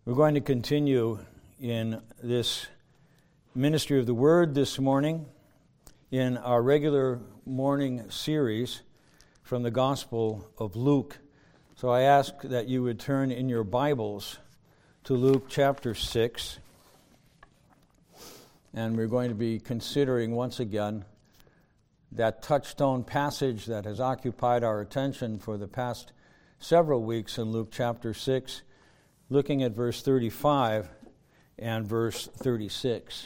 We're going to continue in this ministry of the Word this morning in our regular morning series from the Gospel of Luke. So I ask that you would turn in your Bibles to Luke chapter 6. And we're going to be considering once again that touchstone passage that has occupied our attention for the past several weeks in Luke chapter 6, looking at verse 35 and verse 36.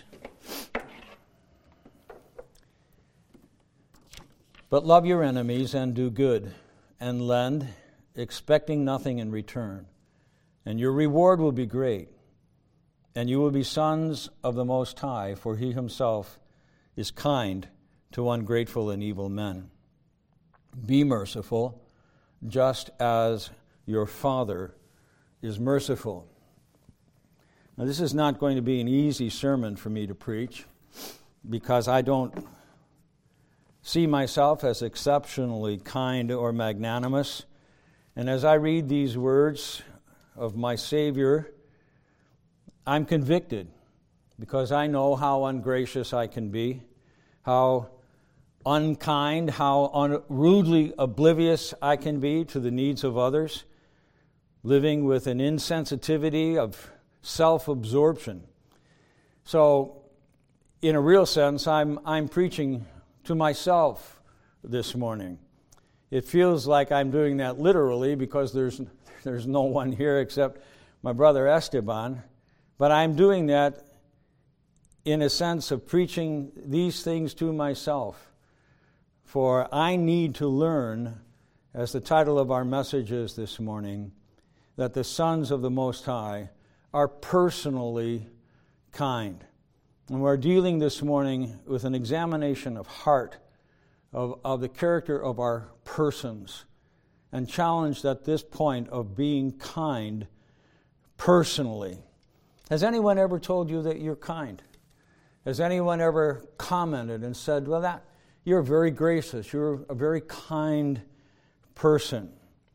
But love your enemies and do good, and lend, expecting nothing in return. And your reward will be great, and you will be sons of the Most High, for He Himself is kind to ungrateful and evil men. Be merciful, just as your Father is merciful. Now, this is not going to be an easy sermon for me to preach, because I don't see myself as exceptionally kind or magnanimous. And as I read these words of my Savior, I'm convicted, because I know how ungracious I can be, how unkind, how rudely oblivious I can be to the needs of others, living with an insensitivity of self-absorption. So, in a real sense, I'm preaching to myself this morning. It feels like I'm doing that literally, because there's no one here except my brother Esteban, but I'm doing that in a sense of preaching these things to myself. For I need to learn, as the title of our message is this morning, that the sons of the Most High are personally kind. And we're dealing this morning with an examination of heart, of the character of our persons, and challenged at this point of being kind personally. Has anyone ever told you that you're kind? Has anyone ever commented and said, well, you're very gracious, you're a very kind person?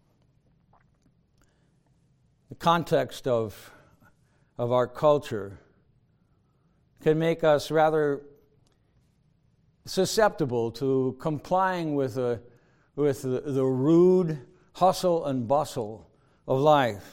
The context of our culture can make us rather susceptible to complying with the rude hustle and bustle of life.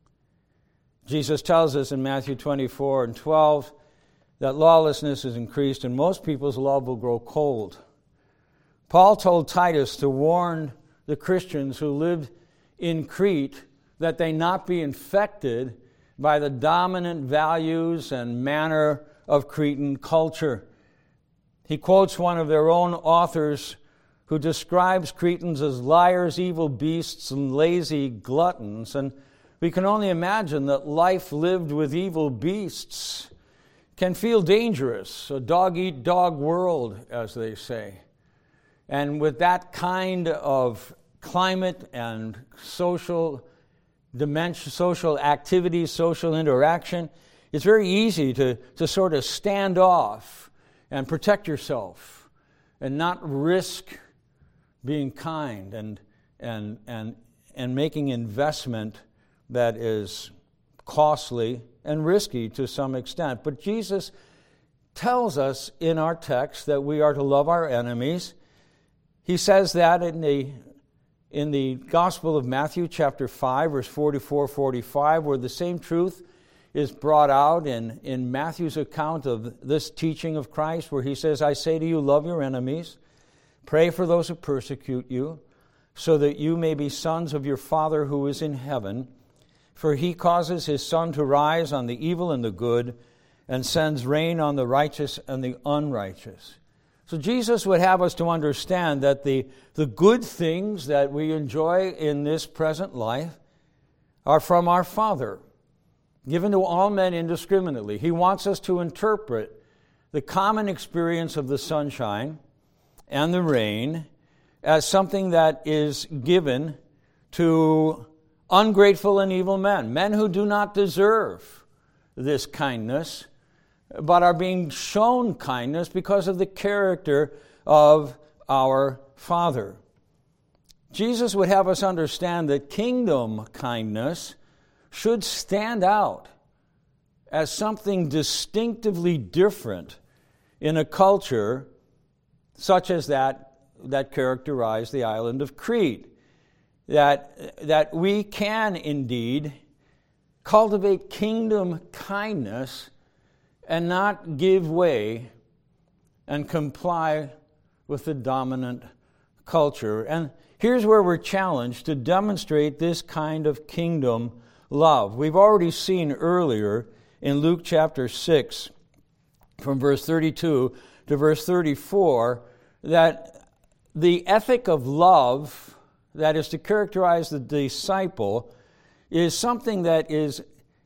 Jesus tells us in Matthew 24 and 12 that lawlessness is increased and most people's love will grow cold. Paul told Titus to warn the Christians who lived in Crete that they not be infected by the dominant values and manner of Cretan culture. He quotes one of their own authors who describes Cretans as liars, evil beasts, and lazy gluttons. And we can only imagine that life lived with evil beasts can feel dangerous, a dog-eat-dog world, as they say. And with that kind of climate and social dimension, social activity, social interaction, it's very easy to sort of stand off and protect yourself and not risk being kind and making investment that is costly and risky to some extent. But Jesus tells us in our text that we are to love our enemies. He says that in the Gospel of Matthew, chapter 5, verse 44-45, where the same truth is brought out in Matthew's account of this teaching of Christ, where he says, I say to you, love your enemies, pray for those who persecute you, so that you may be sons of your Father who is in heaven. For He causes His sun to rise on the evil and the good, and sends rain on the righteous and the unrighteous. So Jesus would have us to understand that the good things that we enjoy in this present life are from our Father, given to all men indiscriminately. He wants us to interpret the common experience of the sunshine and the rain as something that is given to ungrateful and evil men who do not deserve this kindness, but are being shown kindness because of the character of our Father. Jesus would have us understand that kingdom kindness should stand out as something distinctively different in a culture such as that characterized the island of Crete. That we can indeed cultivate kingdom kindness and not give way and comply with the dominant culture. And here's where we're challenged to demonstrate this kind of kingdom love. We've already seen earlier in Luke chapter 6, from verse 32 to verse 34, that the ethic of love that is to characterize the disciple is something that is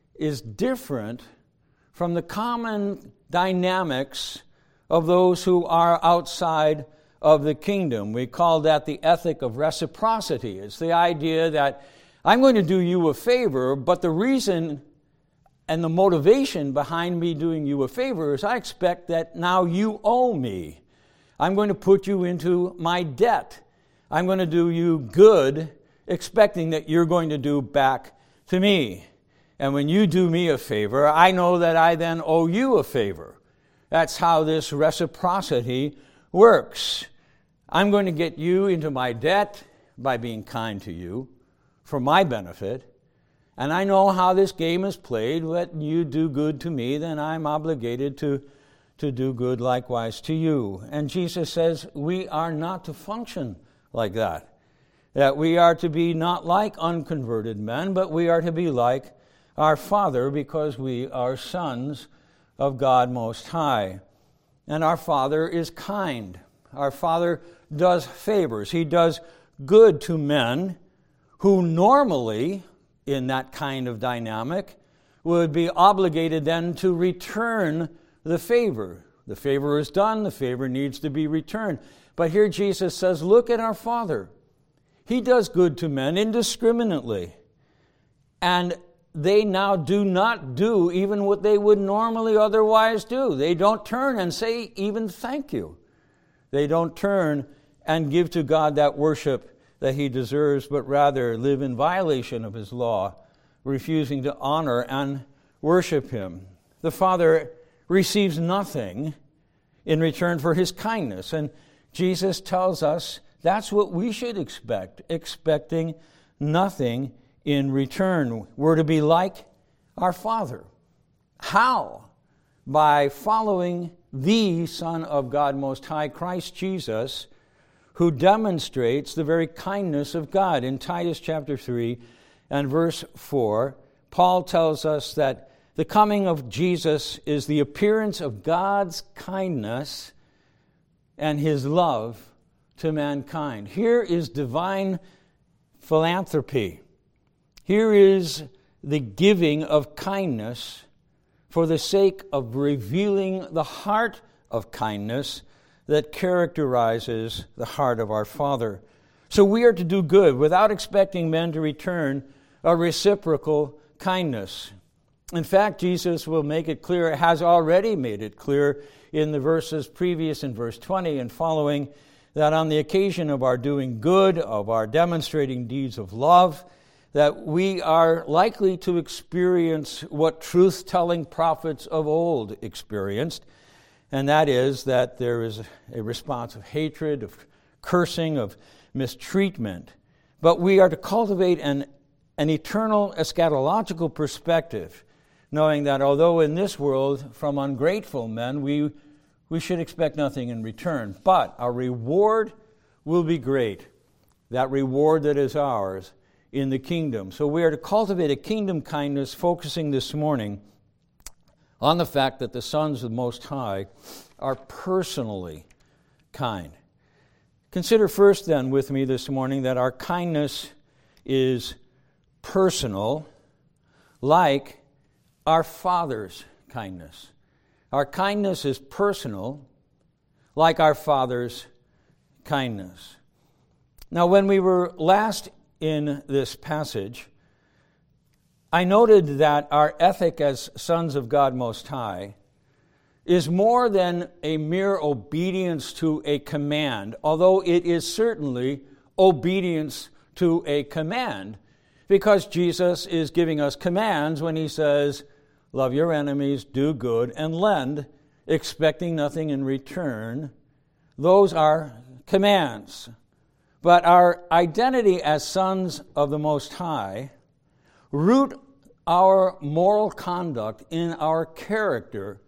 different from the common dynamics of those who are outside of the kingdom. We call that the ethic of reciprocity. It's the idea that I'm going to do you a favor, but the reason and the motivation behind me doing you a favor is I expect that now you owe me. I'm going to put you into my debt. I'm going to do you good, expecting that you're going to do back to me. And when you do me a favor, I know that I then owe you a favor. That's how this reciprocity works. I'm going to get you into my debt by being kind to you for my benefit. And I know how this game is played. When you do good to me, then I'm obligated to do good likewise to you. And Jesus says we are not to function like that. That we are to be not like unconverted men, but we are to be like our Father, because we are sons of God Most High. And our Father is kind. Our Father does favors. He does good to men who normally, in that kind of dynamic, would be obligated then to return the favor. The favor is done, the favor needs to be returned. But here Jesus says, look at our Father. He does good to men indiscriminately. And they now do not do even what they would normally otherwise do. They don't turn and say even thank you. They don't turn and give to God that worship that He deserves, but rather live in violation of His law, refusing to honor and worship Him. The Father receives nothing in return for His kindness. And Jesus tells us that's what we should expect, expecting nothing in return. We're to be like our Father. How? By following the Son of God Most High, Christ Jesus, who demonstrates the very kindness of God. In Titus chapter 3 and verse 4, Paul tells us that the coming of Jesus is the appearance of God's kindness and His love to mankind. Here is divine philanthropy. Here is the giving of kindness for the sake of revealing the heart of kindness that characterizes the heart of our Father. So we are to do good without expecting men to return a reciprocal kindness. In fact, Jesus will make it clear, has already made it clear in the verses previous in verse 20 and following, that on the occasion of our doing good, of our demonstrating deeds of love, that we are likely to experience what truth-telling prophets of old experienced, and that is that there is a response of hatred, of cursing, of mistreatment. But we are to cultivate an eternal eschatological perspective, knowing that although in this world, from ungrateful men, we should expect nothing in return, but our reward will be great, that reward that is ours in the kingdom. So we are to cultivate a kingdom kindness, focusing this morning on the fact that the sons of the Most High are personally kind. Consider first then with me this morning that our kindness is personal, like our Father's kindness. Our kindness is personal, like our Father's kindness. Now, when we were last in this passage, I noted that our ethic as sons of God Most High is more than a mere obedience to a command, although it is certainly obedience to a command, because Jesus is giving us commands when He says, love your enemies, do good, and lend, expecting nothing in return. Those are commands. But our identity as sons of the Most High root our moral conduct in our character,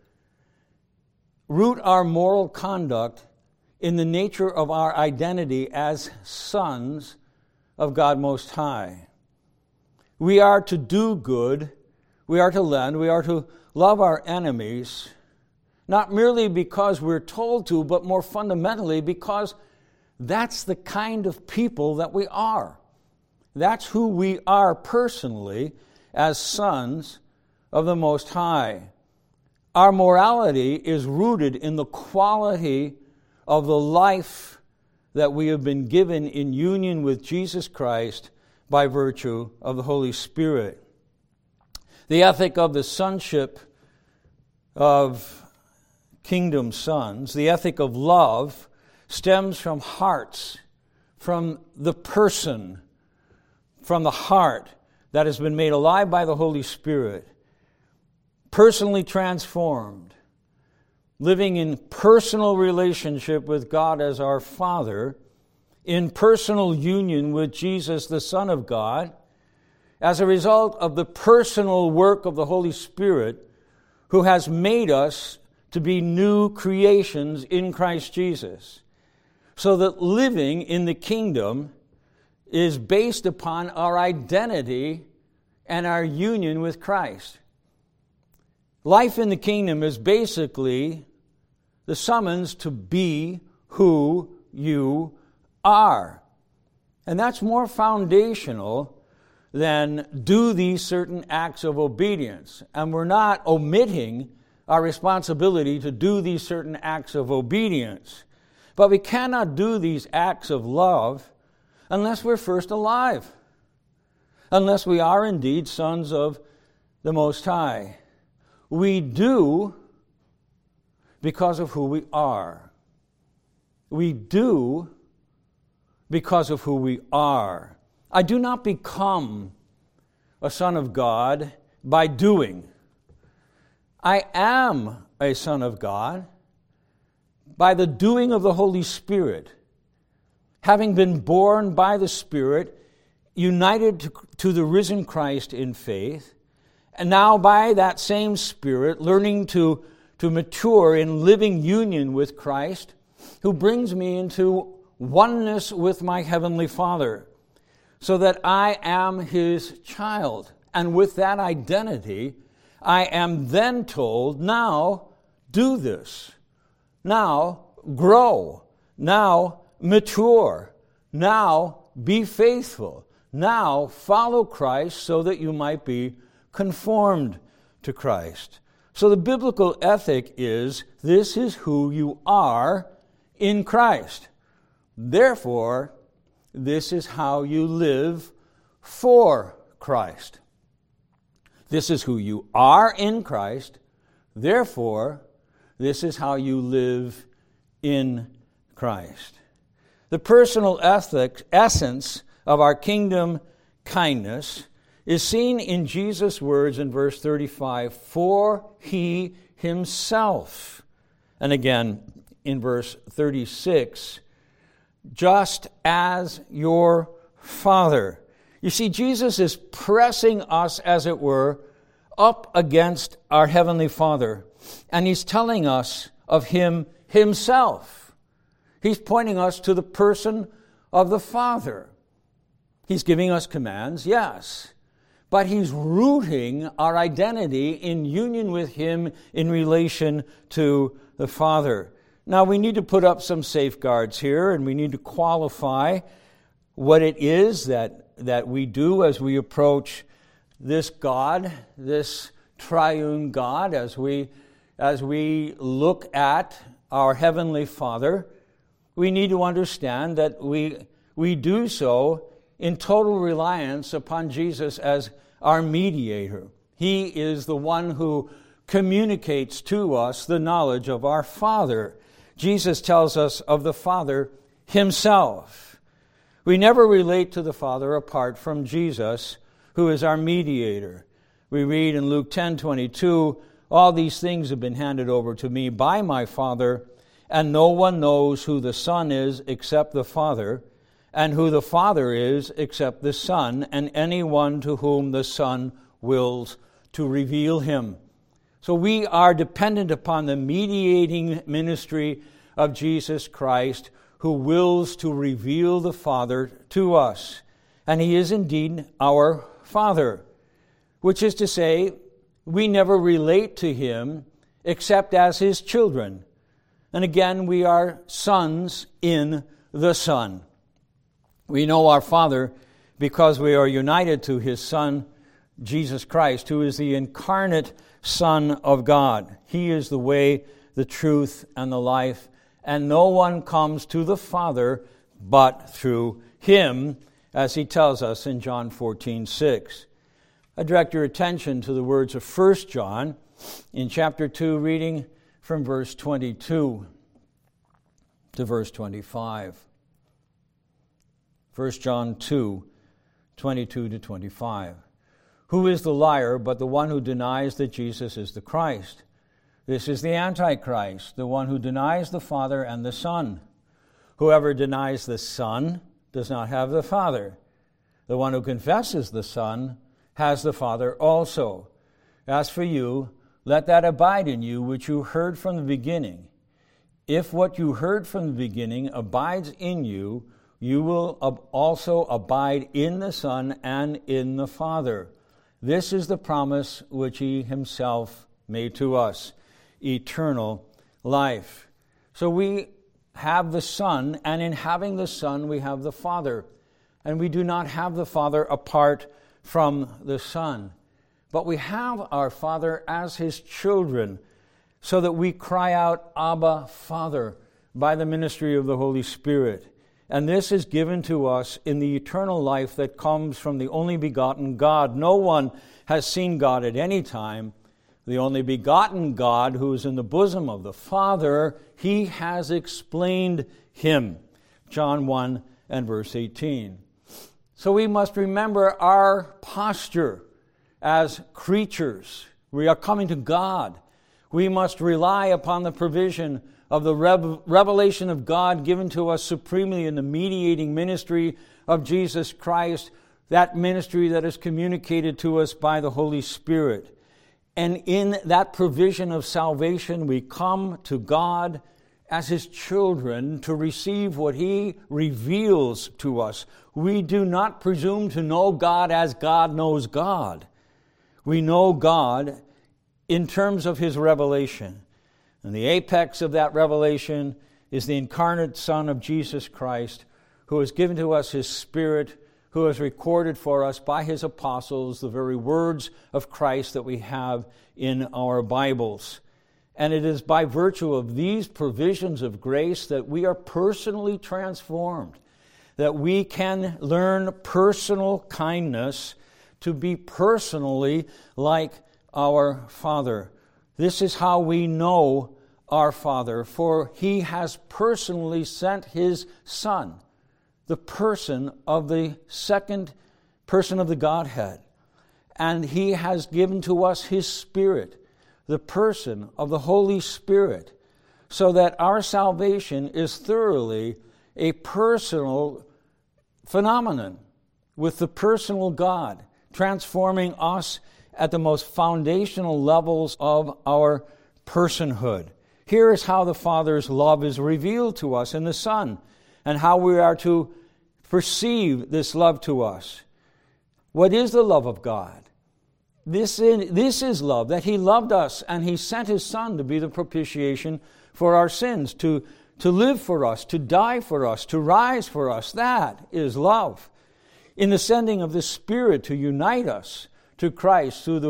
root our moral conduct in the nature of our identity as sons of God Most High. We are to do good, we are to lend, we are to love our enemies, not merely because we're told to, but more fundamentally because that's the kind of people that we are. That's who we are personally as sons of the Most High. Our morality is rooted in the quality of the life that we have been given in union with Jesus Christ by virtue of the Holy Spirit. The ethic of the sonship of kingdom sons, the ethic of love, stems from hearts, from the person, from the heart that has been made alive by the Holy Spirit, personally transformed, living in personal relationship with God as our Father, in personal union with Jesus, the Son of God, as a result of the personal work of the Holy Spirit, who has made us to be new creations in Christ Jesus. So that living in the kingdom is based upon our identity and our union with Christ. Life in the kingdom is basically the summons to be who you are. And that's more foundational than do these certain acts of obedience. And we're not omitting our responsibility to do these certain acts of obedience. But we cannot do these acts of love unless we're first alive, unless we are indeed sons of the Most High. We do because of who we are. We do because of who we are. I do not become a son of God by doing. I am a son of God by the doing of the Holy Spirit, having been born by the Spirit, united to the risen Christ in faith, and now by that same Spirit learning to mature in living union with Christ, who brings me into oneness with my Heavenly Father, so that I am His child. And with that identity, I am then told, now do this. Now grow. Now mature. Now be faithful. Now follow Christ so that you might be conformed to Christ. So the biblical ethic is, this is who you are in Christ. Therefore, this is how you live for Christ. This is who you are in Christ. Therefore, this is how you live in Christ. The personal essence of our kingdom kindness is seen in Jesus' words in verse 35, for He Himself. And again, in verse 36, just as your Father. You see, Jesus is pressing us, as it were, up against our Heavenly Father. And He's telling us of Him Himself. He's pointing us to the person of the Father. He's giving us commands, yes. But He's rooting our identity in union with Him in relation to the Father. Now, we need to put up some safeguards here, and we need to qualify what it is that we do as we approach this God, this triune God, as we look at our Heavenly Father. We need to understand that we do so in total reliance upon Jesus as our mediator. He is the one who communicates to us the knowledge of our Father. Jesus tells us of the Father Himself. We never relate to the Father apart from Jesus, who is our mediator. We read in Luke 10:22, all these things have been handed over to me by my Father, and no one knows who the Son is except the Father, and who the Father is except the Son, and anyone to whom the Son wills to reveal him. So we are dependent upon the mediating ministry of Jesus Christ, who wills to reveal the Father to us. And he is indeed our Father, which is to say, we never relate to him except as his children. And again, we are sons in the Son. We know our Father because we are united to his Son, Jesus Christ, who is the incarnate Son of God. He is the way, the truth, and the life, and no one comes to the Father but through him, as he tells us in John 14:6. I direct your attention to the words of 1 John in chapter 2, reading from verse 22 to verse 25. 1 John 2, 22 to 25. Who is the liar but the one who denies that Jesus is the Christ? This is the Antichrist, the one who denies the Father and the Son. Whoever denies the Son does not have the Father. The one who confesses the Son has the Father also. As for you, let that abide in you which you heard from the beginning. If what you heard from the beginning abides in you, you will also abide in the Son and in the Father. This is the promise which he himself made to us, eternal life. So we have the Son, and in having the Son, we have the Father. And we do not have the Father apart from the Son. But we have our Father as his children, so that we cry out, Abba, Father, by the ministry of the Holy Spirit. And this is given to us in the eternal life that comes from the only begotten God. No one has seen God at any time. The only begotten God, who is in the bosom of the Father, he has explained him. John 1 and verse 18. So we must remember our posture as creatures. We are coming to God. We must rely upon the provision of the revelation of God given to us supremely in the mediating ministry of Jesus Christ, that ministry that is communicated to us by the Holy Spirit. And in that provision of salvation, we come to God as his children to receive what he reveals to us. We do not presume to know God as God knows God. We know God in terms of his revelation. And the apex of that revelation is the incarnate Son of Jesus Christ, who has given to us his Spirit, who has recorded for us by his apostles the very words of Christ that we have in our Bibles. And it is by virtue of these provisions of grace that we are personally transformed, that we can learn personal kindness to be personally like our Father. This is how we know our Father, for he has personally sent his Son, the person of the second person of the Godhead. And he has given to us his Spirit, the person of the Holy Spirit, so that our salvation is thoroughly a personal phenomenon with the personal God, transforming us at the most foundational levels of our personhood. Here is how the Father's love is revealed to us in the Son, and how we are to perceive this love to us. What is the love of God? This is love, that he loved us, and he sent his Son to be the propitiation for our sins, to live for us, to die for us, to rise for us. That is love. In the sending of the Spirit to unite us to Christ through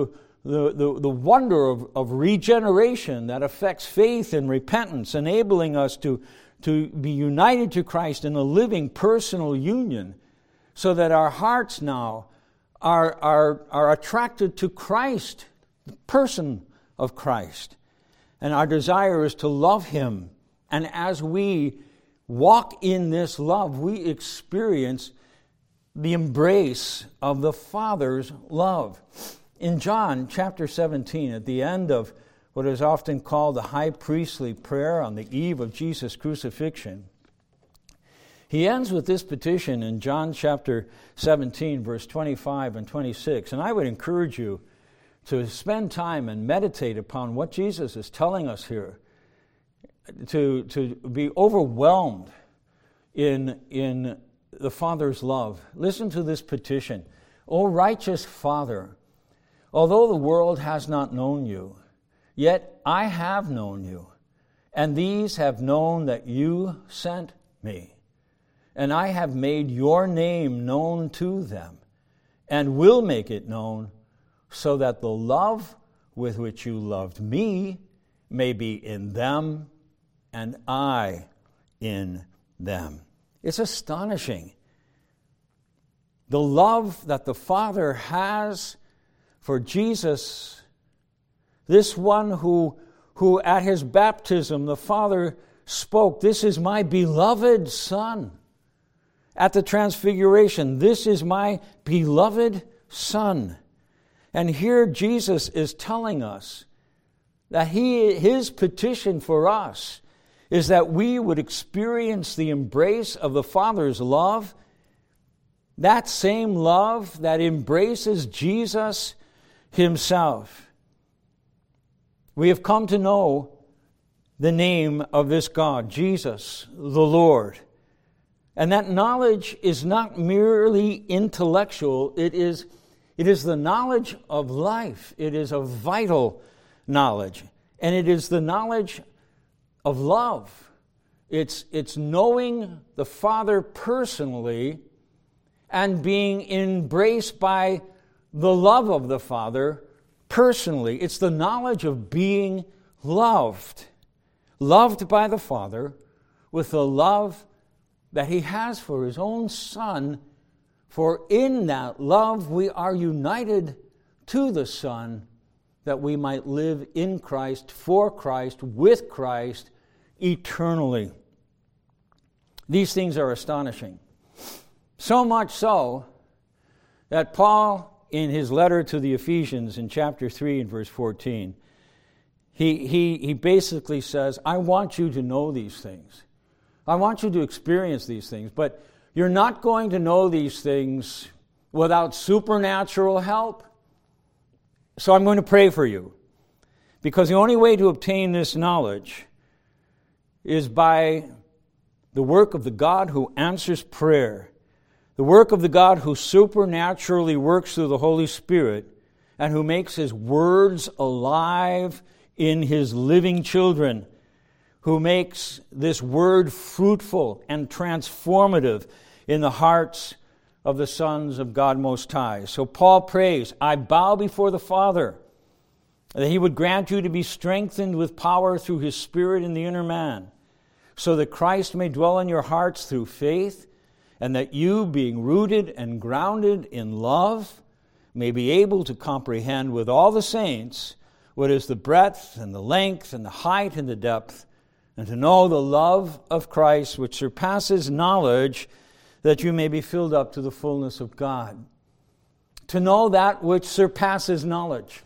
the wonder of regeneration that affects faith and repentance, enabling us to be united to Christ in a living personal union, so that our hearts now are attracted to Christ, the person of Christ. And our desire is to love him. And as we walk in this love, we experience the embrace of the Father's love. In John chapter 17, at the end of what is often called the high priestly prayer on the eve of Jesus' crucifixion, he ends with this petition in John chapter 17, verse 25 and 26. And I would encourage you to spend time and meditate upon what Jesus is telling us here, to be overwhelmed in the Father's love. Listen to this petition. O righteous Father, although the world has not known you, yet I have known you, and these have known that you sent me. And I have made your name known to them, and will make it known, so that the love with which you loved me may be in them, and I in them. It's astonishing. The love that the Father has for Jesus, this one who at his baptism the Father spoke, "This is my beloved Son." At the Transfiguration, "This is my beloved Son." And here Jesus is telling us that his petition for us is that we would experience the embrace of the Father's love, that same love that embraces Jesus himself. We have come to know the name of this God, Jesus, the Lord. And that knowledge is not merely intellectual, it is the knowledge of life. It is a vital knowledge. And it is the knowledge of love. It's knowing the Father personally and being embraced by the love of the Father personally. It's the knowledge of being loved by the Father with the love that he has for his own Son, for in that love we are united to the Son, that we might live in Christ, for Christ, with Christ, eternally. These things are astonishing. So much so that Paul, in his letter to the Ephesians in chapter 3 and verse 14, he basically says, I want you to know these things. I want you to experience these things, but you're not going to know these things without supernatural help. So I'm going to pray for you, because the only way to obtain this knowledge is by the work of the God who answers prayer, the work of the God who supernaturally works through the Holy Spirit and who makes his words alive in his living children, who makes this word fruitful and transformative in the hearts of the sons of God Most High. So Paul prays, I bow before the Father, that he would grant you to be strengthened with power through his Spirit in the inner man, so that Christ may dwell in your hearts through faith, and that you, being rooted and grounded in love, may be able to comprehend with all the saints what is the breadth and the length and the height and the depth, and to know the love of Christ which surpasses knowledge, that you may be filled up to the fullness of God. To know that which surpasses knowledge.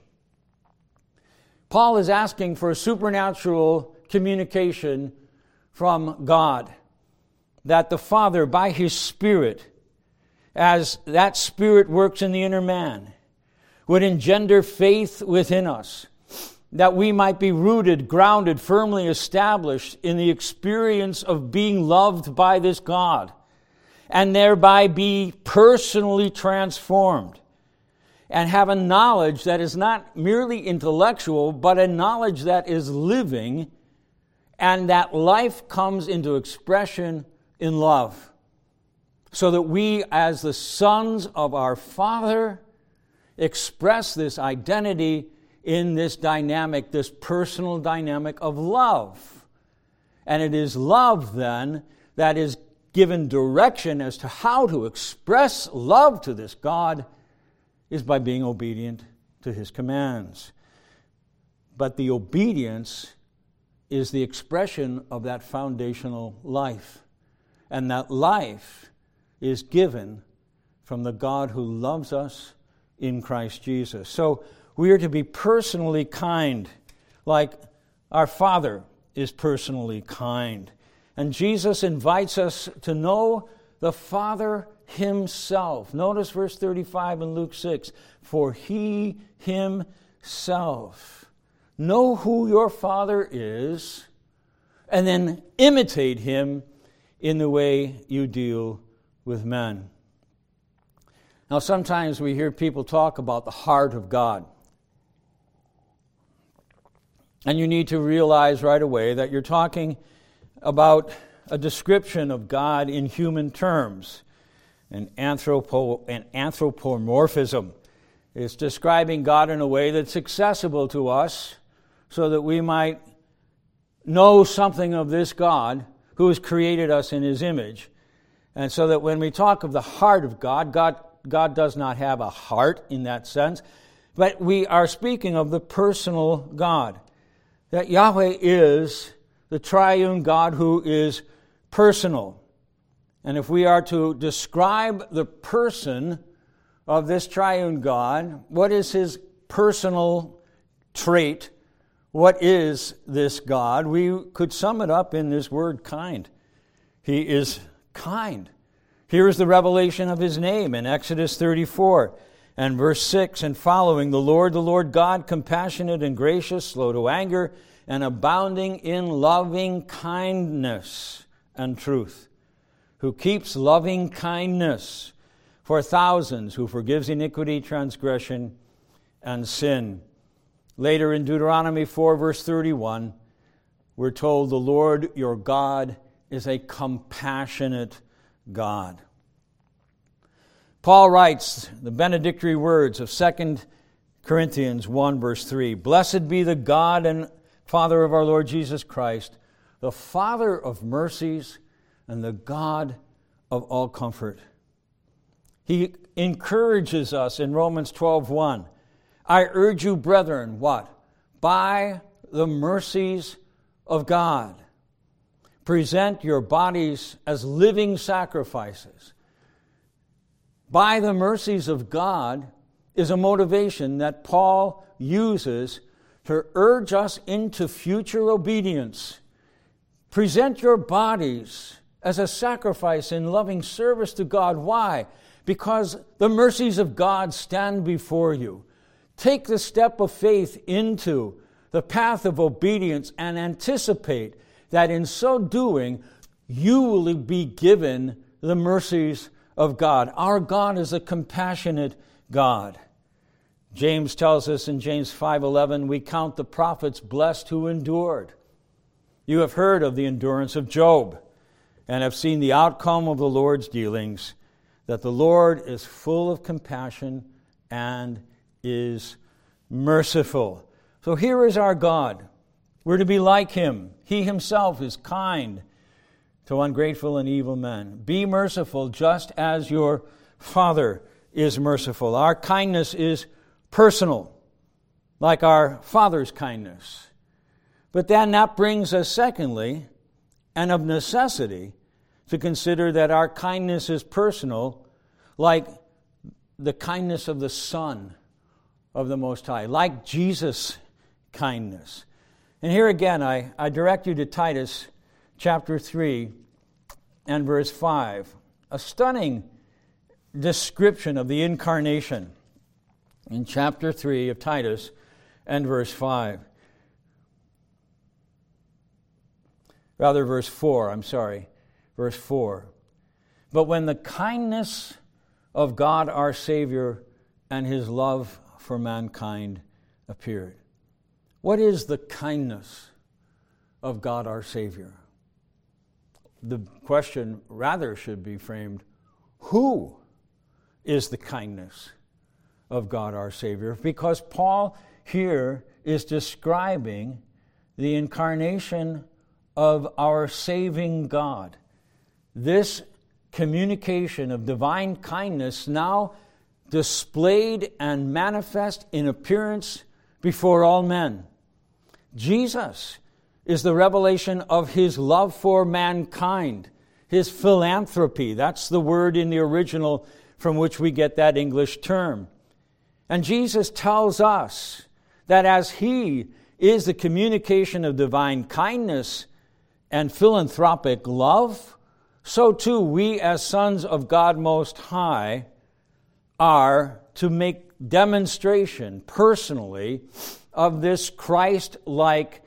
Paul is asking for a supernatural communication from God, that the Father, by his Spirit, as that Spirit works in the inner man, would engender faith within us, that we might be rooted, grounded, firmly established in the experience of being loved by this God, and thereby be personally transformed, and have a knowledge that is not merely intellectual, but a knowledge that is living, and that life comes into expression in love, so that we, as the sons of our Father, express this identity in this dynamic, this personal dynamic of love. And it is love, then, that is given direction as to how to express love to this God, is by being obedient to his commands. But the obedience is the expression of that foundational life. And that life is given from the God who loves us in Christ Jesus. So we are to be personally kind, like our Father is personally kind. And Jesus invites us to know the Father Himself. Notice verse 35 in Luke 6. For He Himself. Know who your Father is, and then imitate Him in the way you deal with men. Now, sometimes we hear people talk about the heart of God. And you need to realize right away that you're talking about a description of God in human terms. An anthropomorphism is describing God in a way that's accessible to us so that we might know something of this God who has created us in His image. And so that when we talk of the heart of God, God does not have a heart in that sense, but we are speaking of the personal God. That Yahweh is the triune God who is personal. And if we are to describe the person of this triune God, what is His personal trait? What is this God? We could sum it up in this word kind. He is kind. Here is the revelation of His name in Exodus 34 and verse 6 and following. The Lord God, compassionate and gracious, slow to anger, and abounding in loving kindness and truth, who keeps loving kindness for thousands, who forgives iniquity, transgression, and sin. Later in Deuteronomy 4, verse 31, we're told the Lord your God is a compassionate God. Paul writes the benedictory words of 2 Corinthians 1, verse 3, Blessed be the God and Father of our Lord Jesus Christ, the Father of mercies and the God of all comfort. He encourages us in Romans 12:1. I urge you, brethren, what? By the mercies of God, present your bodies as living sacrifices. By the mercies of God is a motivation that Paul uses to urge us into future obedience. Present your bodies as a sacrifice in loving service to God. Why? Because the mercies of God stand before you. Take the step of faith into the path of obedience and anticipate that in so doing, you will be given the mercies of God. Our God is a compassionate God. James tells us in James 5:11, we count the prophets blessed who endured. You have heard of the endurance of Job and have seen the outcome of the Lord's dealings, that the Lord is full of compassion and is merciful. So here is our God. We're to be like Him. He Himself is kind to ungrateful and evil men. Be merciful just as your Father is merciful. Our kindness is personal, like our Father's kindness. But then that brings us, secondly, and of necessity, to consider that our kindness is personal, like the kindness of the Son of the Most High, like Jesus' kindness. And here again, I direct you to Titus chapter 3 and verse 5, a stunning description of the incarnation in chapter 3 of Titus and verse 5. Rather, verse 4, verse 4. But when the kindness of God our Savior and His love for mankind appeared. What is the kindness of God our Savior? The question rather should be framed, who is the kindness of God our Savior? Because Paul here is describing the incarnation of our saving God. This communication of divine kindness now displayed and manifest in appearance before all men. Jesus is the revelation of His love for mankind, His philanthropy. That's the word in the original from which we get that English term. And Jesus tells us that as He is the communication of divine kindness and philanthropic love, so too we as sons of God Most High are to make demonstration personally of this Christ-like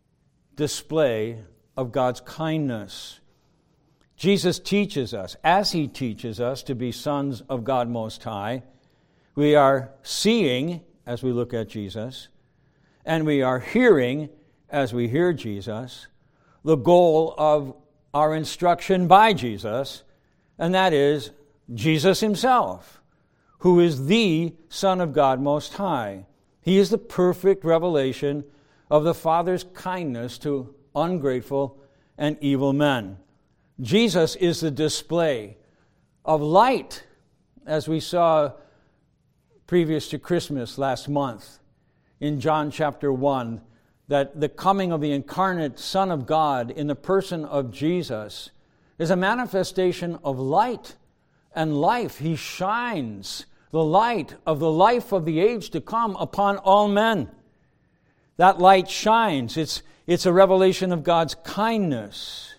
display of God's kindness. Jesus teaches us, as He teaches us, to be sons of God Most High. We are seeing as we look at Jesus, and we are hearing as we hear Jesus, the goal of our instruction by Jesus, and that is Jesus Himself, who is the Son of God Most High. He is the perfect revelation of the Father's kindness to ungrateful and evil men. Jesus is the display of light, as we saw previous to Christmas last month in John chapter 1, that the coming of the incarnate Son of God in the person of Jesus is a manifestation of light and life. He shines the light of the life of the age to come upon all men. That light shines. It's a revelation of God's kindness.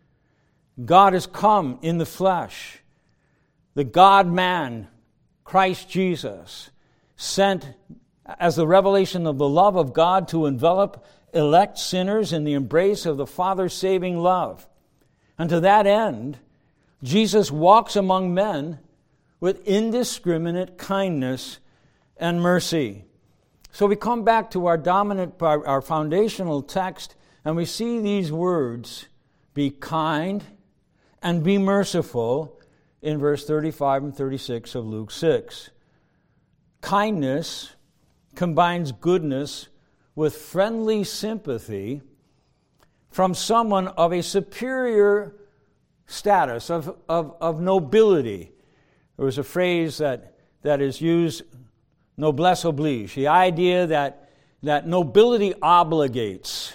God has come in the flesh. The God-man, Christ Jesus, sent as the revelation of the love of God to envelop elect sinners in the embrace of the Father's saving love. And to that end, Jesus walks among men with indiscriminate kindness and mercy. So we come back to our foundational text, and we see these words, be kind and be merciful, in verse 35 and 36 of Luke 6. Kindness combines goodness with friendly sympathy from someone of a superior status, of nobility. There was a phrase that is used, noblesse oblige, the idea that nobility obligates.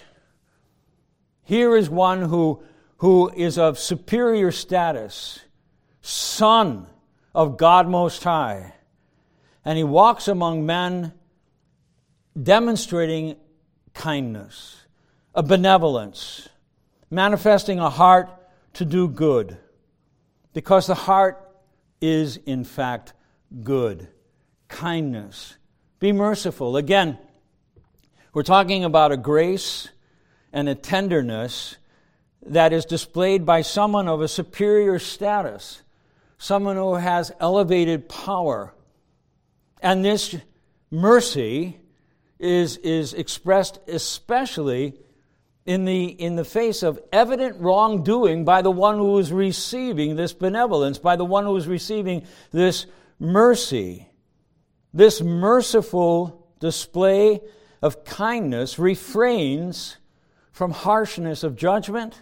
Here is one who is of superior status, Son of God Most High, and He walks among men demonstrating kindness, a benevolence, manifesting a heart to do good, because the heart is in fact good. Kindness. Be merciful. Again, we're talking about a grace and a tenderness that is displayed by someone of a superior status, someone who has elevated power. And this mercy is expressed especially in the face of evident wrongdoing by the one who is receiving this benevolence, by the one who is receiving this mercy. This merciful display of kindness refrains from harshness of judgment,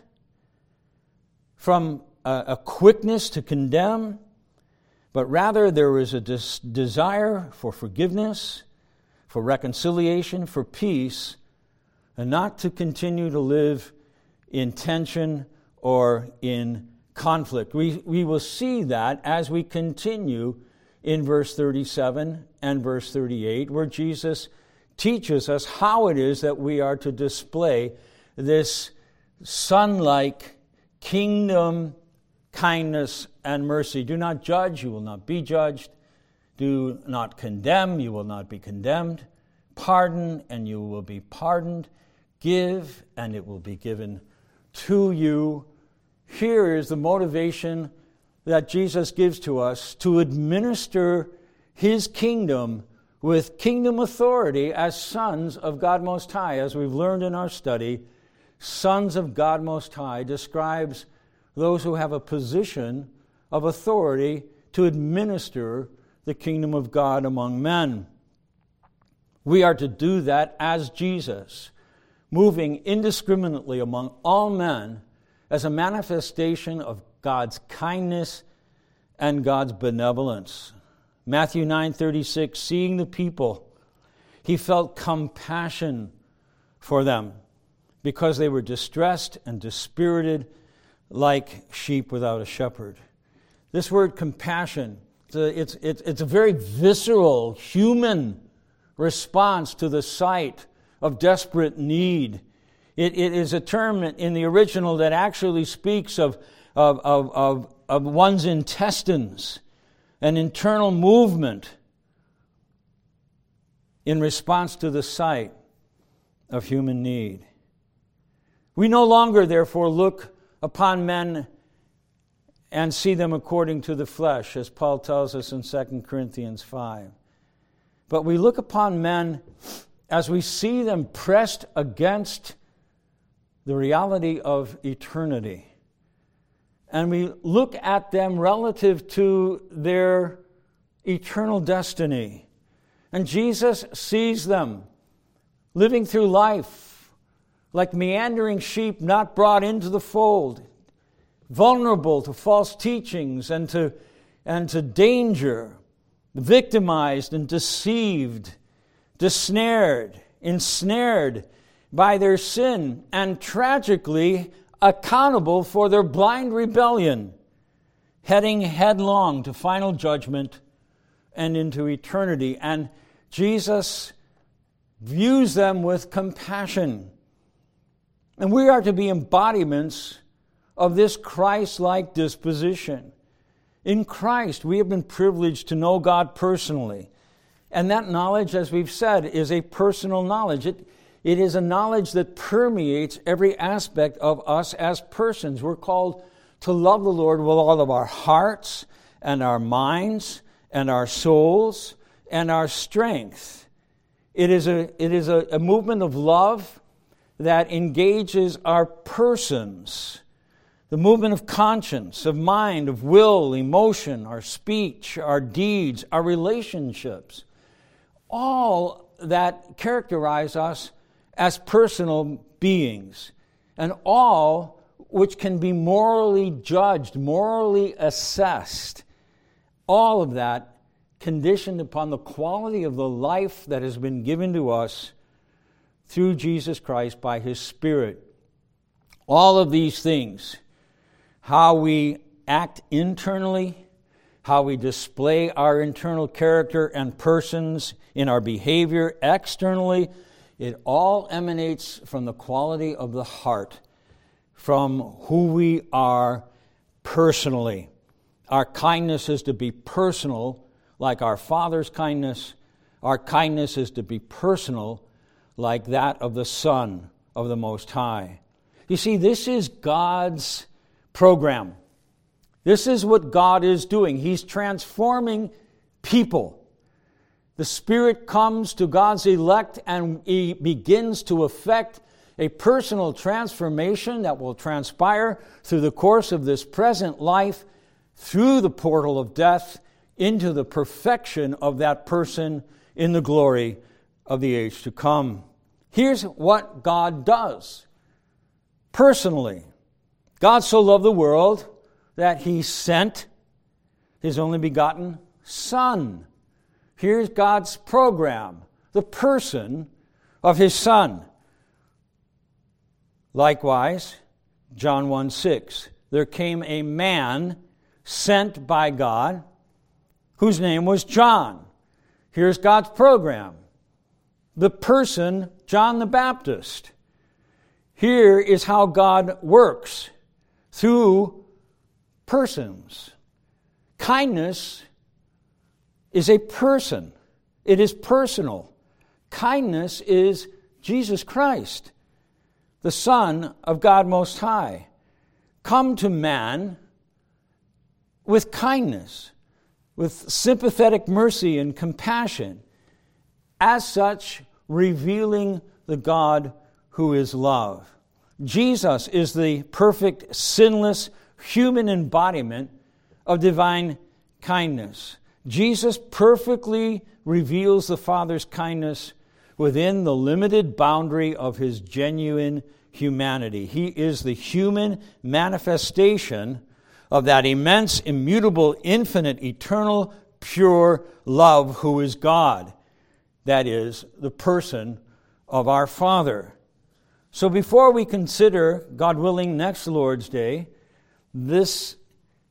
from a quickness to condemn, but rather there is a desire for forgiveness, for reconciliation, for peace, and not to continue to live in tension or in conflict. We will see that as we continue in verse 37 and verse 38, where Jesus teaches us how it is that we are to display this Son-like kingdom kindness and mercy. Do not judge, you will not be judged. Do not condemn, you will not be condemned. Pardon, and you will be pardoned. Give, and it will be given to you. Here is the motivation that Jesus gives to us to administer His kingdom with kingdom authority as sons of God Most High. As we've learned in our study, sons of God Most High describes those who have a position of authority to administer the kingdom of God among men. We are to do that as Jesus, moving indiscriminately among all men as a manifestation of God's kindness and God's benevolence. Matthew 9:36, seeing the people, He felt compassion for them because they were distressed and dispirited like sheep without a shepherd. This word compassion It's a very visceral, human response to the sight of desperate need. It is a term in the original that actually speaks of one's intestines, an internal movement in response to the sight of human need. We no longer, therefore, look upon men and see them according to the flesh, as Paul tells us in 2 Corinthians 5. But we look upon men as we see them pressed against the reality of eternity. And we look at them relative to their eternal destiny. And Jesus sees them living through life like meandering sheep not brought into the fold, vulnerable to false teachings and to danger, victimized and deceived, ensnared by their sin, and tragically accountable for their blind rebellion, heading headlong to final judgment and into eternity. And Jesus views them with compassion. And we are to be embodiments of this Christ-like disposition. In Christ, we have been privileged to know God personally. And that knowledge, as we've said, is a personal knowledge. It is a knowledge that permeates every aspect of us as persons. We're called to love the Lord with all of our hearts and our minds and our souls and our strength. It is a movement of love that engages our persons. The movement of conscience, of mind, of will, emotion, our speech, our deeds, our relationships. All that characterize us as personal beings. And all which can be morally judged, morally assessed. All of that conditioned upon the quality of the life that has been given to us through Jesus Christ by His Spirit. All of these things, how we act internally, how we display our internal character and persons in our behavior externally, it all emanates from the quality of the heart, from who we are personally. Our kindness is to be personal, like our Father's kindness. Our kindness is to be personal, like that of the Son of the Most High. You see, this is God's program. This is what God is doing. He's transforming people. The Spirit comes to God's elect and He begins to effect a personal transformation that will transpire through the course of this present life, through the portal of death, into the perfection of that person in the glory of the age to come. Here's what God does personally. God so loved the world that He sent His only begotten Son. Here's God's program, the person of His Son. Likewise, John 1:6, there came a man sent by God whose name was John. Here's God's program, the person, John the Baptist. Here is how God works, through persons. Kindness is a person. It is personal. Kindness is Jesus Christ, the Son of God Most High, come to man with kindness, with sympathetic mercy and compassion, as such revealing the God who is love. Jesus is the perfect, sinless, human embodiment of divine kindness. Jesus perfectly reveals the Father's kindness within the limited boundary of His genuine humanity. He is the human manifestation of that immense, immutable, infinite, eternal, pure love who is God. That is, the person of our Father. So before we consider, God willing, next Lord's Day, this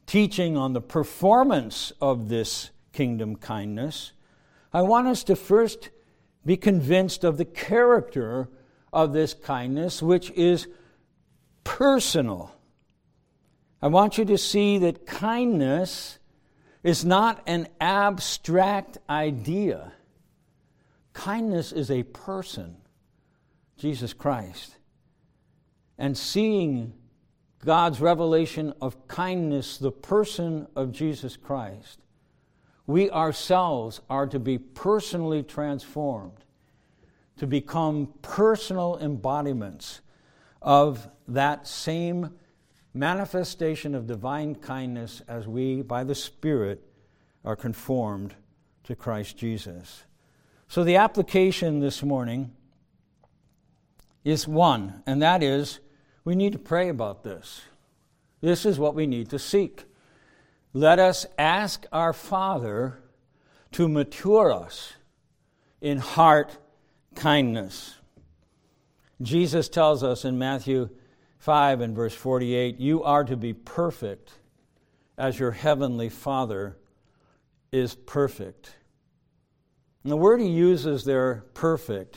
teaching on the performance of this kingdom kindness, I want us to first be convinced of the character of this kindness, which is personal. I want you to see that kindness is not an abstract idea. Kindness is a person, Jesus Christ. And seeing God's revelation of kindness, the person of Jesus Christ, we ourselves are to be personally transformed, to become personal embodiments of that same manifestation of divine kindness as we, by the Spirit, are conformed to Christ Jesus. So the application this morning is one, and that is we need to pray about this. This is what we need to seek. Let us ask our Father to mature us in heart kindness. Jesus tells us in Matthew 5 and verse 48, you are to be perfect as your heavenly Father is perfect. And the word he uses there, perfect,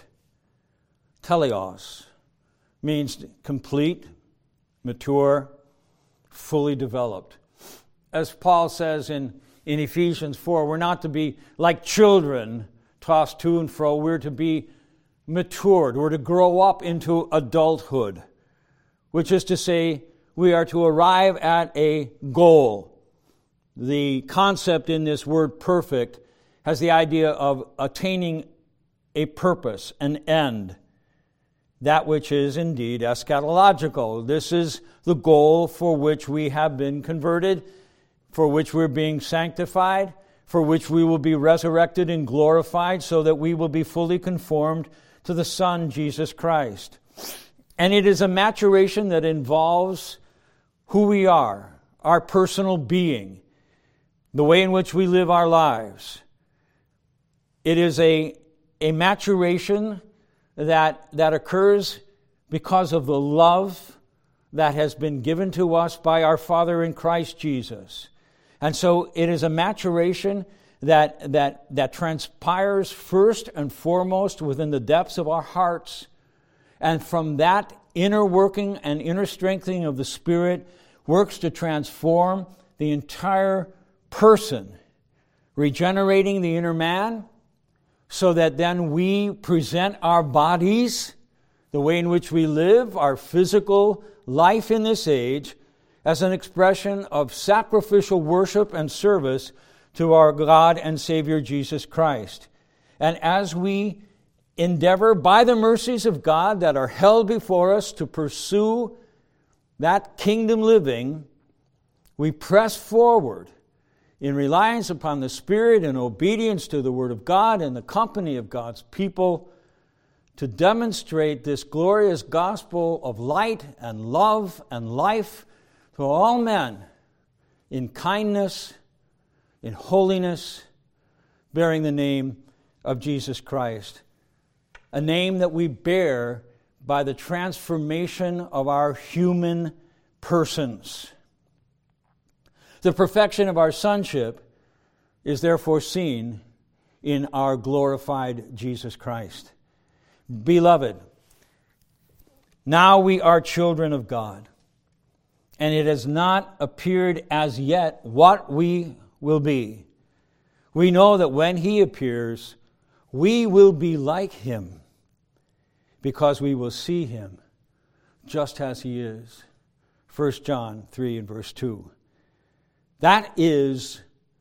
teleos, means complete, mature, fully developed. As Paul says in Ephesians 4, we're not to be like children tossed to and fro. We're to be matured. We're to grow up into adulthood, which is to say we are to arrive at a goal. The concept in this word perfect has the idea of attaining a purpose, an end, that which is indeed eschatological. This is the goal for which we have been converted, for which we're being sanctified, for which we will be resurrected and glorified, so that we will be fully conformed to the Son, Jesus Christ. And it is a maturation that involves who we are, our personal being, the way in which we live our lives. It is a maturation that occurs because of the love that has been given to us by our Father in Christ Jesus. And so it is a maturation that transpires first and foremost within the depths of our hearts. And from that inner working and inner strengthening of the Spirit works to transform the entire person, regenerating the inner man, so that then we present our bodies, the way in which we live, our physical life in this age, as an expression of sacrificial worship and service to our God and Savior Jesus Christ. And as we endeavor by the mercies of God that are held before us to pursue that kingdom living, we press forward in reliance upon the Spirit and obedience to the Word of God and the company of God's people to demonstrate this glorious gospel of light and love and life to all men in kindness, in holiness, bearing the name of Jesus Christ, a name that we bear by the transformation of our human persons. The perfection of our sonship is therefore seen in our glorified Jesus Christ. Beloved, now we are children of God, and it has not appeared as yet what we will be. We know that when He appears, we will be like Him, because we will see Him just as He is. 1 John 3 and verse 2. That is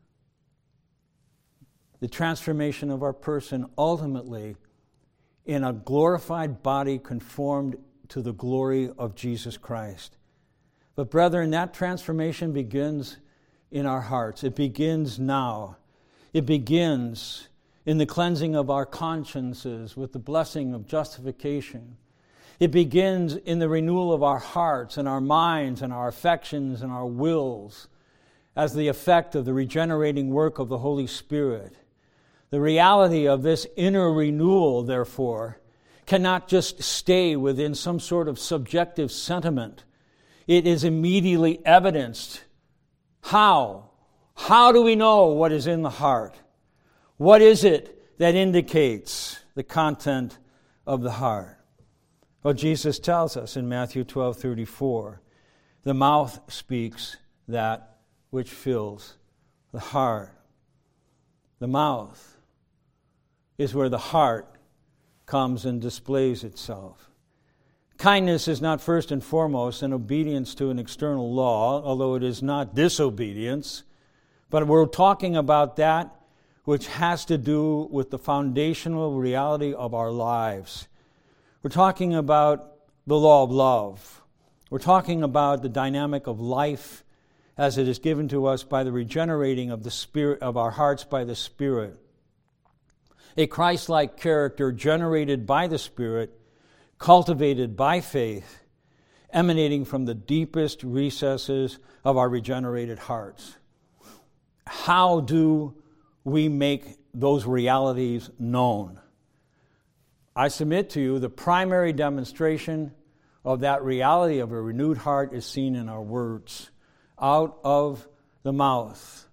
the transformation of our person ultimately in a glorified body conformed to the glory of Jesus Christ. But brethren, that transformation begins in our hearts. It begins now. It begins in the cleansing of our consciences with the blessing of justification. It begins in the renewal of our hearts and our minds and our affections and our wills as the effect of the regenerating work of the Holy Spirit. The reality of this inner renewal, therefore, cannot just stay within some sort of subjective sentiment. It is immediately evidenced How? How do we know what is in the heart? What is it that indicates the content of the heart? Well, Jesus tells us in Matthew 12:34, the mouth speaks that which fills the heart. The mouth is where the heart comes and displays itself. Kindness is not first and foremost an obedience to an external law, although it is not disobedience, but we're talking about that which has to do with the foundational reality of our lives. We're talking about the law of love. We're talking about the dynamic of life as it is given to us by the regenerating of the Spirit of our hearts by the Spirit. A Christ-like character generated by the Spirit, cultivated by faith, emanating from the deepest recesses of our regenerated hearts. How do we make those realities known? I submit to you the primary demonstration of that reality of a renewed heart is seen in our words. Out of the mouth,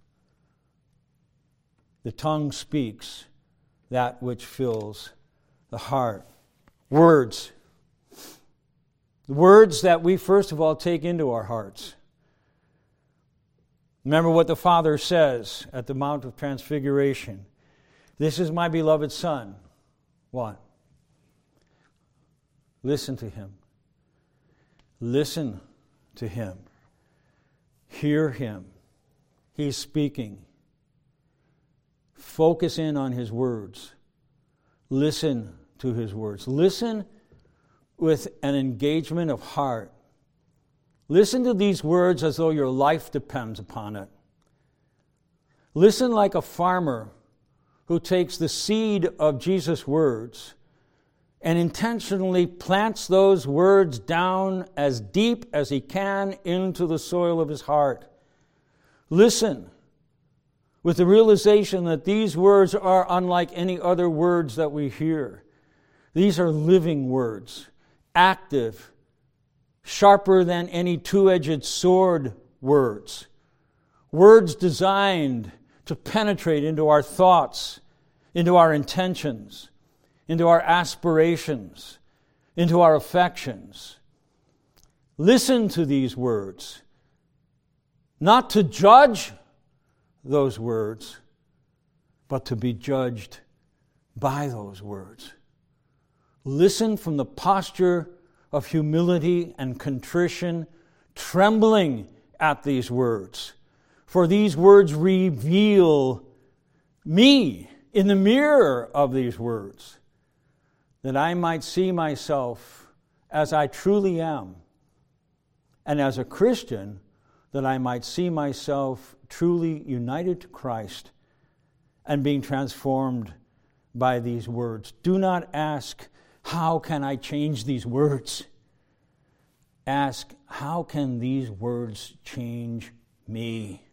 the tongue speaks that which fills the heart. Words. Words that we first of all take into our hearts. Remember what the Father says at the Mount of Transfiguration. This is my beloved Son. What? Listen to Him. Listen to Him. Hear Him. He's speaking. Focus in on His words. Listen to His words. Listen with an engagement of heart. Listen to these words as though your life depends upon it. Listen like a farmer who takes the seed of Jesus' words and intentionally plants those words down as deep as he can into the soil of his heart. Listen with the realization that these words are unlike any other words that we hear. These are living words, active, sharper than any two-edged sword words. Words designed to penetrate into our thoughts, into our intentions, into our aspirations, into our affections. Listen to these words, not to judge those words, but to be judged by those words. Listen from the posture of humility and contrition, trembling at these words. For these words reveal me in the mirror of these words, that I might see myself as I truly am, and as a Christian, that I might see myself truly united to Christ and being transformed by these words. Do not ask, how can I change these words? Ask, how can these words change me?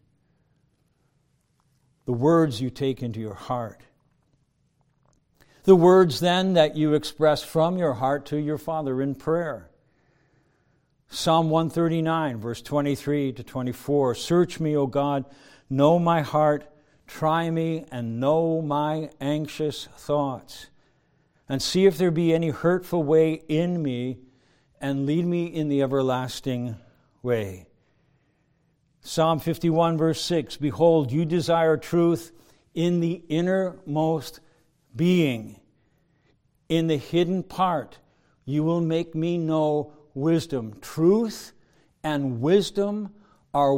The words you take into your heart. The words then that you express from your heart to your Father in prayer. Psalm 139, verse 23 to 24. Search me, O God, know my heart, try me, and know my anxious thoughts. And see if there be any hurtful way in me, and lead me in the everlasting way. Psalm 51, verse 6. Behold, you desire truth in the innermost being. In the hidden part, you will make me know wisdom. Truth and wisdom have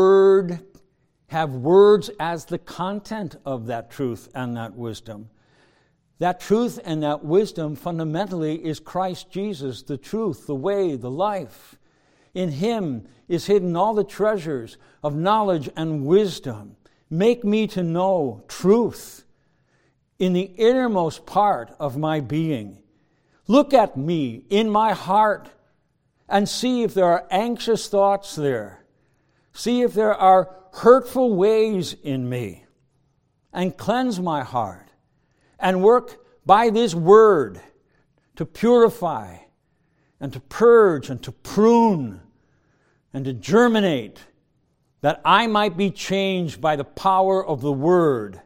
words as the content of that truth and that wisdom. That truth and that wisdom fundamentally is Christ Jesus, the truth, the way, the life. In Him is hidden all the treasures of knowledge and wisdom. Make me to know truth in the innermost part of my being. Look at me in my heart and see if there are anxious thoughts there. See if there are hurtful ways in me. And cleanse my heart. And work by this word to purify and to purge and to prune and to germinate that I might be changed by the power of the Word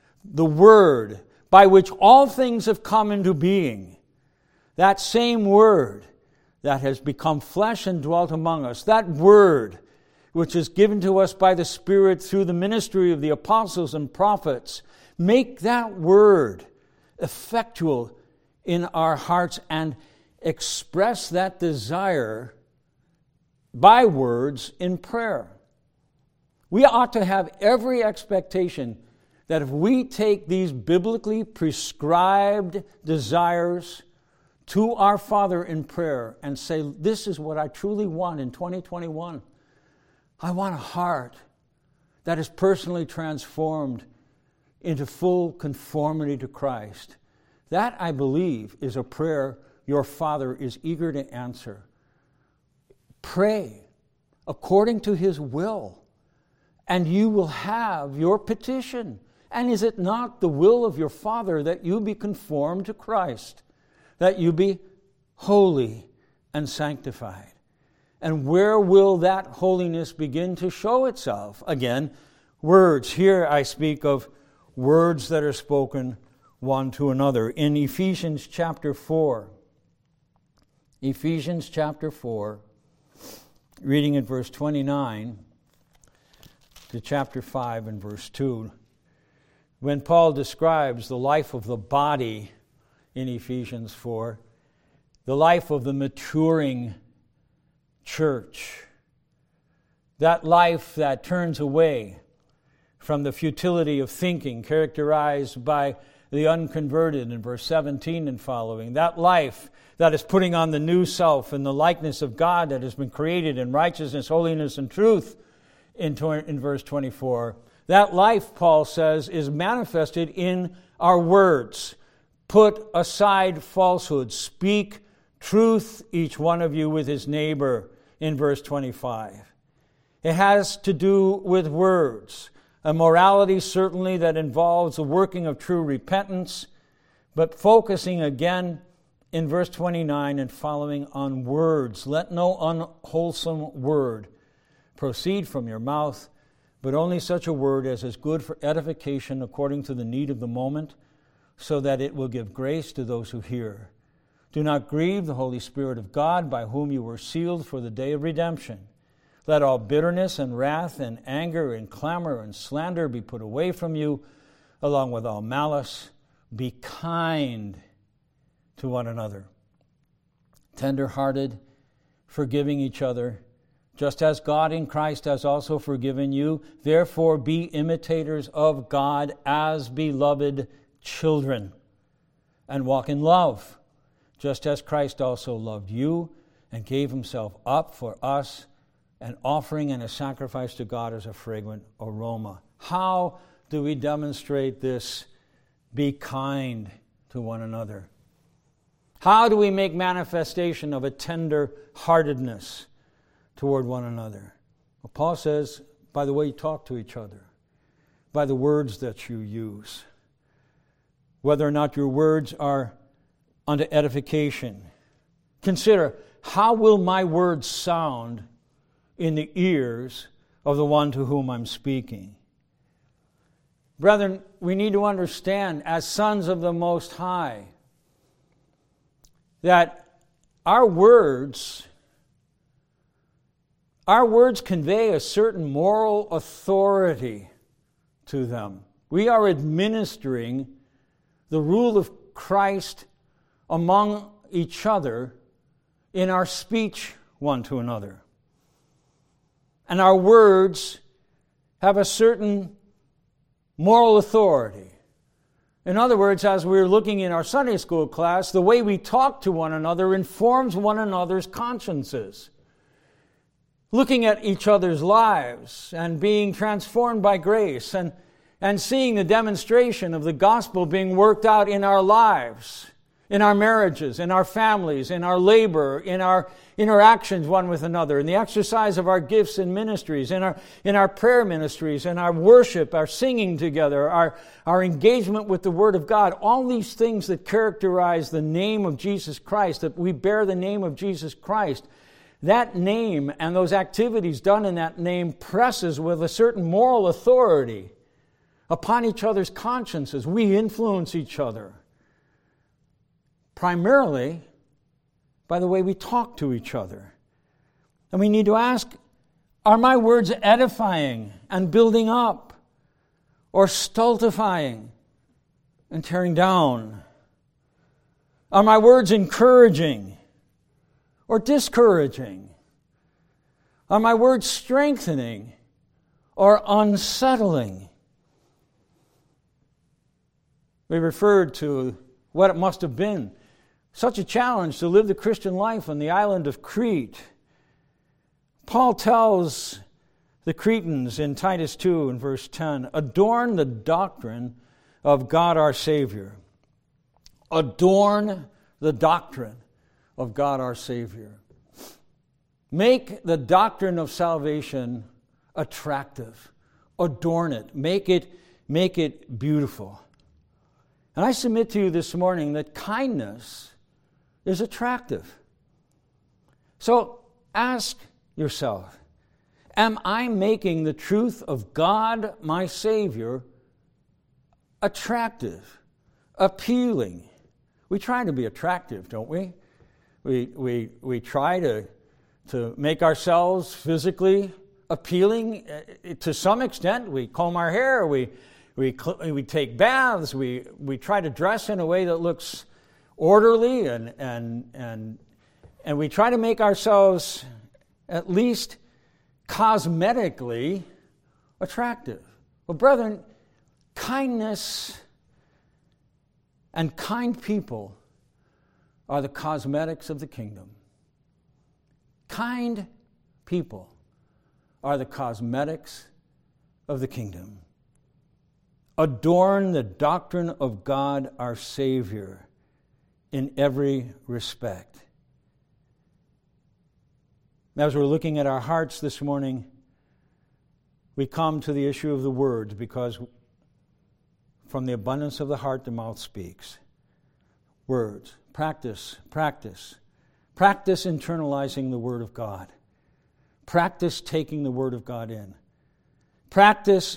by which all things have come into being. That same Word that has become flesh and dwelt among us, that Word which is given to us by the Spirit through the ministry of the apostles and prophets, make that Word effectual in our hearts and express that desire by words in prayer. We ought to have every expectation that if we take these biblically prescribed desires to our Father in prayer and say, this is what I truly want in 2021. I want a heart that is personally transformed into full conformity to Christ. That, I believe, is a prayer your Father is eager to answer. Pray according to His will, and you will have your petition. And is it not the will of your Father that you be conformed to Christ, that you be holy and sanctified? And where will that holiness begin to show itself? Again, words. Here I speak of words that are spoken one to another. In Ephesians chapter 4, reading at verse 29 to chapter 5 and verse 2, when Paul describes the life of the body in Ephesians 4, the life of the maturing church, that life that turns away from the futility of thinking characterized by the unconverted in verse 17 and following, that life that is putting on the new self in the likeness of God that has been created in righteousness, holiness, and truth in verse 24. That life, Paul says, is manifested in our words. Put aside falsehood. Speak truth, each one of you, with his neighbor, in verse 25. It has to do with words. A morality, certainly, that involves the working of true repentance, but focusing again in verse 29 and following on words. Let no unwholesome word proceed from your mouth, but only such a word as is good for edification according to the need of the moment, so that it will give grace to those who hear. Do not grieve the Holy Spirit of God, by whom you were sealed for the day of redemption. Let all bitterness and wrath and anger and clamor and slander be put away from you, along with all malice. Be kind to one another, tender-hearted, forgiving each other, just as God in Christ has also forgiven you. Therefore be imitators of God as beloved children, and walk in love, just as Christ also loved you and gave himself up for us, an offering and a sacrifice to God as a fragrant aroma. How do we demonstrate this? Be kind to one another. How do we make manifestation of a tender-heartedness toward one another? Well, Paul says, by the way you talk to each other, by the words that you use. Whether or not your words are unto edification. Consider, how will my words sound in the ears of the one to whom I'm speaking? Brethren, we need to understand, as sons of the Most High, that our words convey a certain moral authority to them. We are administering the rule of Christ among each other in our speech one to another. And our words have a certain moral authority. In other words, as we were looking in our Sunday school class, the way we talk to one another informs one another's consciences. Looking at each other's lives and being transformed by grace and seeing the demonstration of the gospel being worked out in our lives, in our marriages, in our families, in our labor, in our interactions one with another, in the exercise of our gifts and ministries, in our prayer ministries, in our worship, our singing together, our engagement with the Word of God, all these things that characterize the name of Jesus Christ, that we bear the name of Jesus Christ, that name and those activities done in that name presses with a certain moral authority upon each other's consciences. We influence each other, primarily by the way we talk to each other. And we need to ask, are my words edifying and building up, or stultifying and tearing down? Are my words encouraging or discouraging? Are my words strengthening or unsettling? We referred to what it must have been, such a challenge to live the Christian life on the island of Crete. Paul tells the Cretans in Titus 2 and verse 10, adorn the doctrine of God our Savior. Adorn the doctrine of God our Savior. Make the doctrine of salvation attractive. Adorn it. Make it beautiful. And I submit to you this morning that kindness is attractive. So ask yourself, am I making the truth of God, my Savior, attractive, appealing? We try to be attractive, don't we? We try to make ourselves physically appealing to some extent. We comb our hair, we take baths, we try to dress in a way that looks orderly, and we try to make ourselves at least cosmetically attractive. Well, brethren, kindness and kind people are the cosmetics of the kingdom. Kind people are the cosmetics of the kingdom. Adorn the doctrine of God our Savior in every respect. As we're looking at our hearts this morning, we come to the issue of the words, because from the abundance of the heart the mouth speaks. Words. Practice internalizing the Word of God. Practice taking the Word of God in. Practice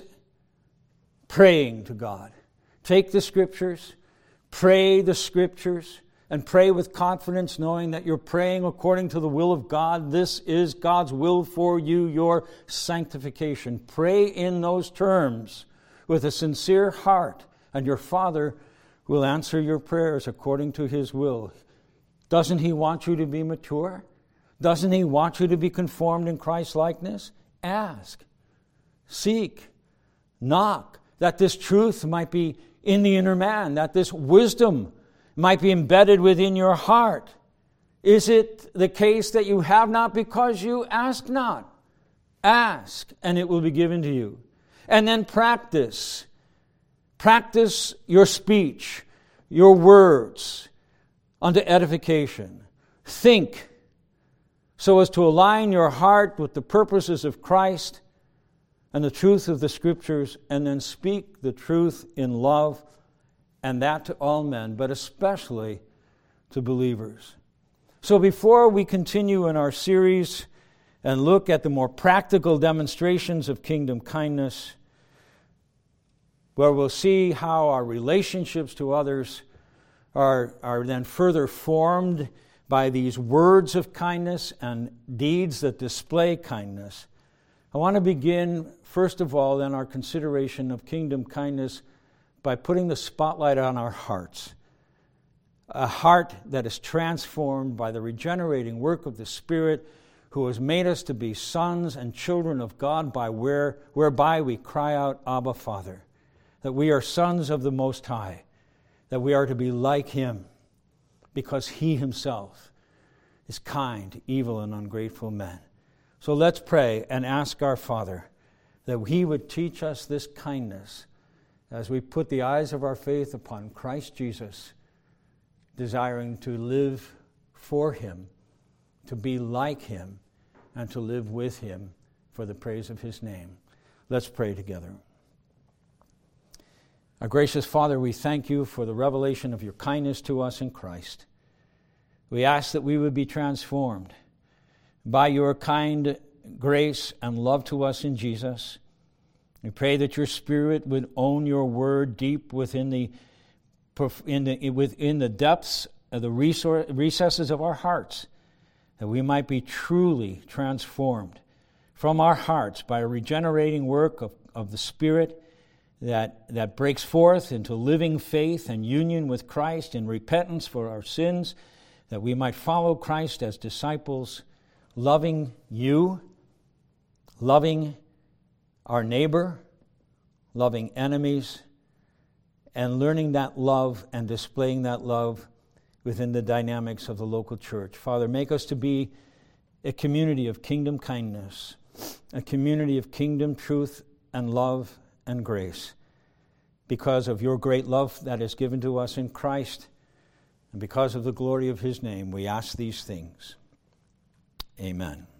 praying to God. Take the Scriptures, pray the Scriptures, and pray with confidence, knowing that you're praying according to the will of God. This is God's will for you, your sanctification. Pray in those terms with a sincere heart, and your Father will answer your prayers according to His will. Doesn't He want you to be mature? Doesn't He want you to be conformed in Christ's likeness? Ask, seek, knock, that this truth might be in the inner man, that this wisdom might be embedded within your heart. Is it the case that you have not because you ask not? Ask, and it will be given to you. And then practice. Practice your speech, your words, unto edification. Think so as to align your heart with the purposes of Christ and the truth of the Scriptures, and then speak the truth in love, and that to all men, but especially to believers. So before we continue in our series and look at the more practical demonstrations of kingdom kindness, where we'll see how our relationships to others are then further formed by these words of kindness and deeds that display kindness, I want to begin, first of all, in our consideration of kingdom kindness by putting the spotlight on our hearts. A heart that is transformed by the regenerating work of the Spirit, who has made us to be sons and children of God, whereby we cry out, Abba, Father. That we are sons of the Most High, that we are to be like Him, because He Himself is kind to evil and ungrateful men. So let's pray and ask our Father that He would teach us this kindness as we put the eyes of our faith upon Christ Jesus, desiring to live for Him, to be like Him, and to live with Him for the praise of His name. Let's pray together. Our gracious Father, we thank You for the revelation of Your kindness to us in Christ. We ask that we would be transformed. by your kind grace and love to us in Jesus. We pray that your Spirit would own your word deep within the depths of the recesses of our hearts, that we might be truly transformed from our hearts by a regenerating work of the Spirit that breaks forth into living faith and union with Christ in repentance for our sins, that we might follow Christ as disciples, loving you, loving our neighbor, loving enemies, and learning that love and displaying that love within the dynamics of the local church. Father, make us to be a community of kingdom kindness, a community of kingdom truth and love and grace, because of your great love that is given to us in Christ, and because of the glory of his name, we ask these things. Amen.